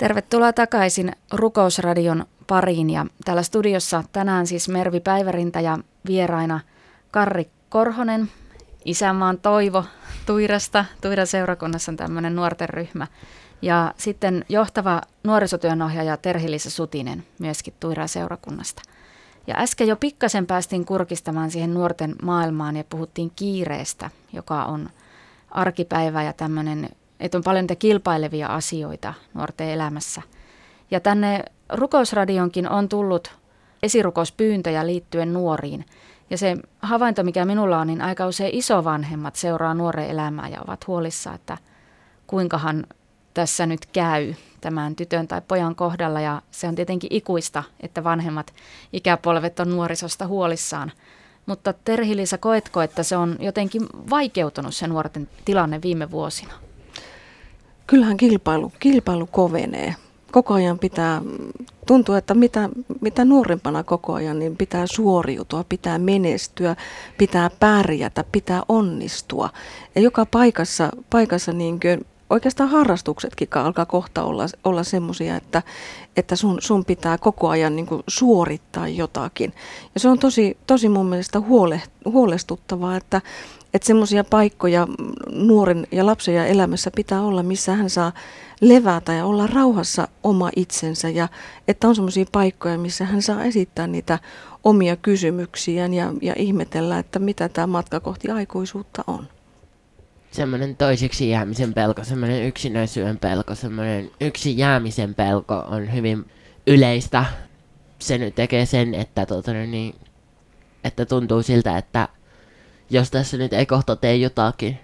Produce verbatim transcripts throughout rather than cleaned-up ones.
Tervetuloa takaisin Rukousradion pariin ja täällä studiossa tänään siis Mervi Päivärinta ja vieraina Karri Korhonen, Isänmaan toivo Tuirasta. Tuiran seurakunnassa on tämmöinen nuorten ryhmä. Ja sitten johtava nuorisotyönohjaaja Terhi-Liisa Sutinen myöskin Tuiran seurakunnasta. Ja äsken jo pikkasen päästiin kurkistamaan siihen nuorten maailmaan ja puhuttiin kiireestä, joka on arkipäivä ja tämmöinen, että on paljon niitä kilpailevia asioita nuorten elämässä. Ja tänne Rukousradionkin on tullut esirukouspyyntöjä liittyen nuoriin. Ja se havainto, mikä minulla on, niin aika usein isovanhemmat seuraa nuoren elämää ja ovat huolissaan, että kuinkahan tässä nyt käy tämän tytön tai pojan kohdalla. Ja se on tietenkin ikuista, että vanhemmat ikäpolvet on nuorisosta huolissaan. Mutta Terhi-Liisa, koetko, että se on jotenkin vaikeutunut se nuorten tilanne viime vuosina? Kyllähän kilpailu, kilpailu kovenee. Koko ajan pitää, tuntuu, että mitä, mitä nuorempana koko ajan, niin pitää suoriutua, pitää menestyä, pitää pärjätä, pitää onnistua. Ja joka paikassa, paikassa niin kuin, oikeastaan harrastuksetkin alkaa kohta olla, olla semmoisia, että, että sun, sun pitää koko ajan niin kuin suorittaa jotakin. Ja se on tosi, tosi mun mielestä huole, huolestuttavaa, että Että semmoisia paikkoja nuoren ja lapsen ja elämässä pitää olla, missä hän saa levätä ja olla rauhassa oma itsensä. Ja että on semmoisia paikkoja, missä hän saa esittää niitä omia kysymyksiään ja, ja ihmetellä, että mitä tämä matka kohti aikuisuutta on. Semmoinen toiseksi jäämisen pelko, semmoinen yksinäisyyden pelko, semmoinen yksin jäämisen pelko on hyvin yleistä. Se nyt tekee sen, että, tuota, niin, että tuntuu siltä, että jos tässä nyt ei kohta tee jotakin,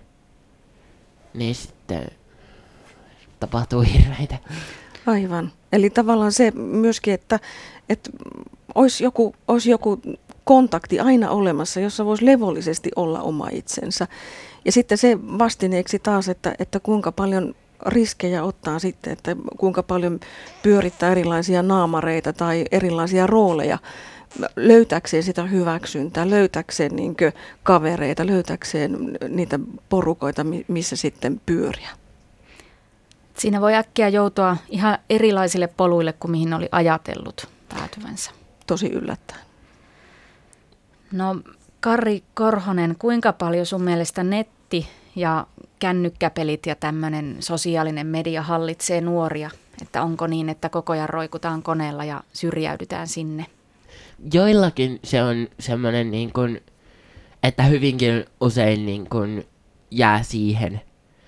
niin sitten tapahtuu hirveitä. Aivan. Eli tavallaan se myöskin, että, että olisi joku, olisi joku kontakti aina olemassa, jossa voisi levollisesti olla oma itsensä. Ja sitten se vastineeksi taas, että, että kuinka paljon riskejä ottaa sitten, että kuinka paljon pyörittää erilaisia naamareita tai erilaisia rooleja, löytäkseen sitä hyväksyntää, löytäkseen niin kuin kavereita, löytäkseen niitä porukoita, missä sitten pyöriä. Siinä voi äkkiä joutua ihan erilaisille poluille kuin mihin oli ajatellut päätyvänsä. Tosi yllättäen. No Karri Korhonen, kuinka paljon sun mielestä netti ja kännykkäpelit ja tämmöinen sosiaalinen media hallitsee nuoria? Että onko niin, että koko ajan roikutaan koneella ja syrjäydytään sinne? Joillakin se on semmoinen, niin kuin, että hyvinkin usein niin kuin jää siihen,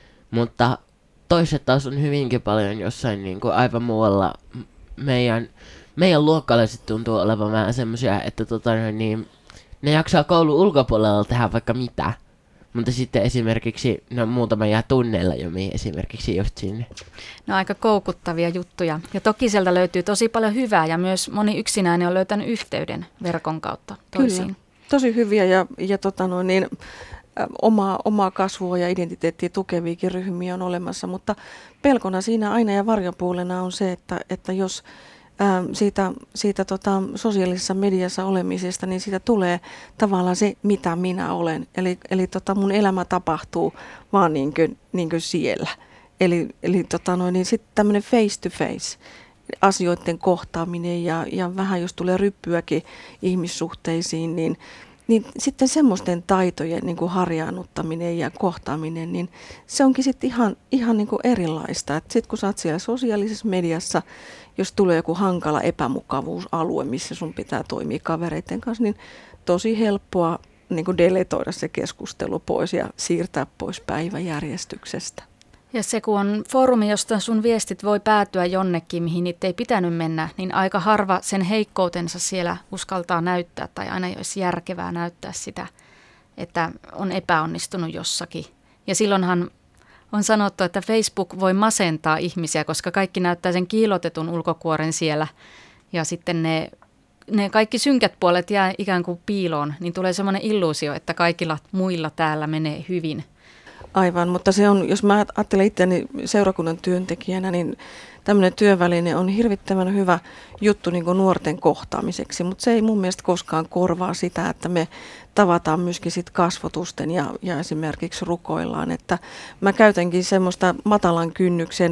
mutta toiset taas on hyvinkin paljon jossain niin kuin aivan muualla. Meidän, meidän luokkalaiset tuntuu olevan vähän semmoisia, että tota, niin, ne jaksaa koulun ulkopuolella tehdä vaikka mitä, mutta sitten esimerkiksi no, muutama jää tunneilla jumiin esimerkiksi just sinne. No aika koukuttavia juttuja. Ja toki sieltä löytyy tosi paljon hyvää ja myös moni yksinäinen on löytänyt yhteyden verkon kautta toisiin. Kyllä, tosi hyviä ja, ja tota noin, niin, ä, omaa, omaa kasvua ja identiteettiä tukeviakin ryhmiä on olemassa, mutta pelkona siinä aina ja varjopuolena on se, että, että jos ä, siitä, siitä tota, sosiaalisessa mediassa olemisesta, niin siitä tulee tavallaan se, mitä minä olen. Eli, eli tota, mun elämä tapahtuu vaan niin kuin, niin kuin siellä. Eli, eli tota noin, niin sitten tämmöinen face to face, asioiden kohtaaminen ja, ja vähän jos tulee ryppyäkin ihmissuhteisiin, niin, niin sitten semmoisten taitojen niin kuin harjaannuttaminen ja kohtaaminen, niin se onkin sitten ihan, ihan niin kuin erilaista. Sitten kun sä oot siellä sosiaalisessa mediassa, jos tulee joku hankala epämukavuusalue, missä sun pitää toimia kavereiden kanssa, niin tosi helppoa niin kuin deletoida se keskustelu pois ja siirtää pois päiväjärjestyksestä. Ja se kun on foorumi, josta sun viestit voi päätyä jonnekin, mihin niitä ei pitänyt mennä, niin aika harva sen heikkoutensa siellä uskaltaa näyttää tai aina ei olisi järkevää näyttää sitä, että on epäonnistunut jossakin. Ja silloinhan on sanottu, että Facebook voi masentaa ihmisiä, koska kaikki näyttää sen kiilotetun ulkokuoren siellä ja sitten ne, ne kaikki synkät puolet jää ikään kuin piiloon, niin tulee semmoinen illuusio, että kaikilla muilla täällä menee hyvin. Aivan, mutta se on, jos mä ajattelen itseäni seurakunnan työntekijänä, niin tämmöinen työväline on hirvittävän hyvä juttu niin kuin nuorten kohtaamiseksi, mutta se ei mun mielestä koskaan korvaa sitä, että me tavataan myöskin sit kasvotusten ja, ja esimerkiksi rukoillaan. Että mä käytänkin semmoista matalan kynnyksen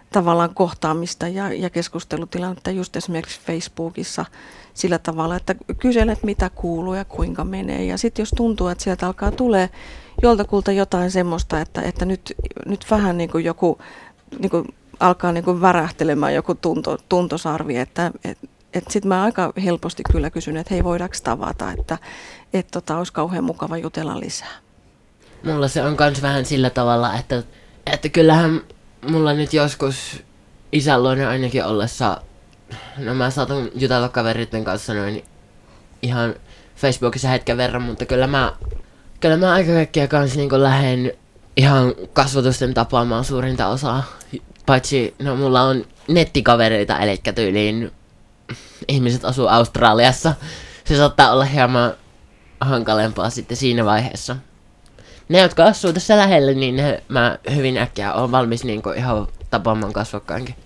tavallaan kohtaamista ja, ja keskustelutilannetta just esimerkiksi Facebookissa sillä tavalla, että kyselet mitä kuuluu ja kuinka menee. Ja sitten jos tuntuu, että sieltä alkaa tulee joltakulta jotain semmoista, että, että nyt, nyt vähän niin kuin joku niin kuin alkaa niin kuin värähtelemään joku tunto, tuntosarvi, että et, et sitten mä aika helposti kyllä kysyn, että hei, voidaanko tavata, että et tota, olisi kauhean mukava jutella lisää. Mulla se on kans vähän sillä tavalla, että, että kyllähän mulla nyt joskus isän luona ainakin ollessa, no mä saatan jutella kaveritten kanssa noin ihan Facebookissa hetken verran, mutta kyllä mä, kyllä mä aika kaikkia kans niinku lähden ihan kasvatusten tapaamaan suurinta osaa. Paitsi, no mulla on nettikavereita, eli tyyliin ihmiset asuu Australiassa. Se saattaa olla hieman hankalempaa sitten siinä vaiheessa. Ne, jotka asuu tässä lähellä, niin ne, mä hyvin äkkiä olen valmis niinku ihan tapaamaan kasvokkaankin.